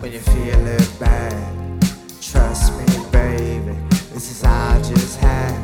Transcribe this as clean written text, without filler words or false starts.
when you feel it bad. Trust me, baby, this is I just had.